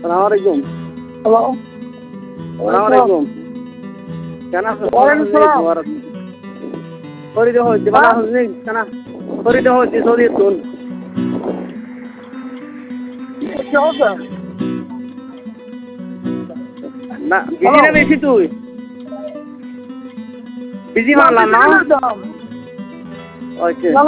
আসসালামু আলাইকুম। হ্যালো, আসসালামু আলাইকুম। কেন আছো? ওয়ালাইকুম সালাম। ফরিদে হচ্ছে বালা হচ্ছে কেন? ফরিদে হচ্ছে সৌদি তুন। কি অবস্থা? না বিজি না বেশি তুই? বিজি মানলাম না? দাম ওকে।